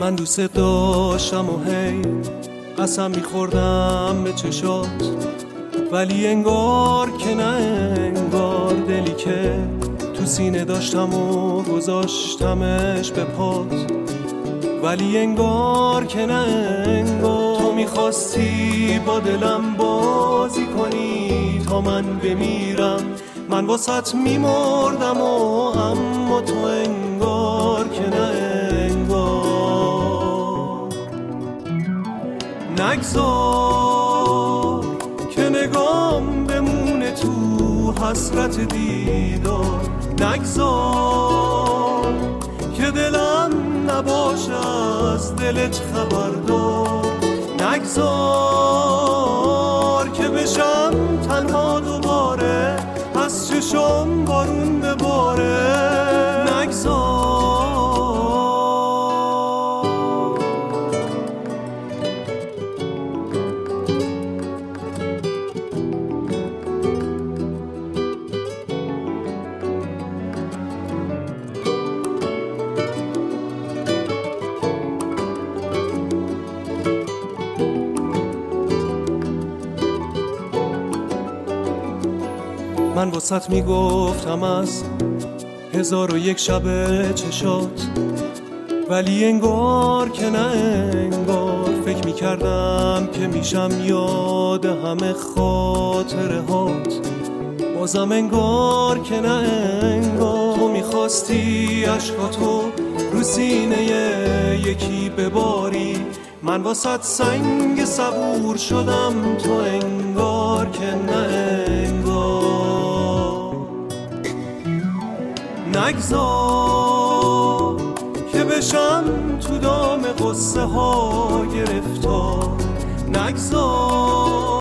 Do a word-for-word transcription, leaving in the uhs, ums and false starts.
من دوست داشتم و هی قسم میخوردم به چشات، ولی انگار که نه انگار دلی که تو سینه داشتم و گذاشتمش به پات، ولی انگار که نه انگار تو میخواستی با دلم بازی کنی تا من بمیرم. من واسط میمردم و اما تو انگار که نه انگار. نگذار که نگام بمونه تو حسرت دیدار، نگذار که دلم نباشه از دلت خبردار، نگذار که بشم تنها دوباره از چشم بارون بباره، نگذار. من واسط میگفتم از هزار و یک شب چشات، ولی انگار که نه انگار فکر میکردم که میشم یاد همه خاطره هات، بازم انگار که نه انگار تو میخواستی عشقاتو رو سینه یکی بباری. من واسط سنگ صبور شدم تو انگار که نه انگار. نگذار که بشم تو دام قصه ها گرفتار، نگذار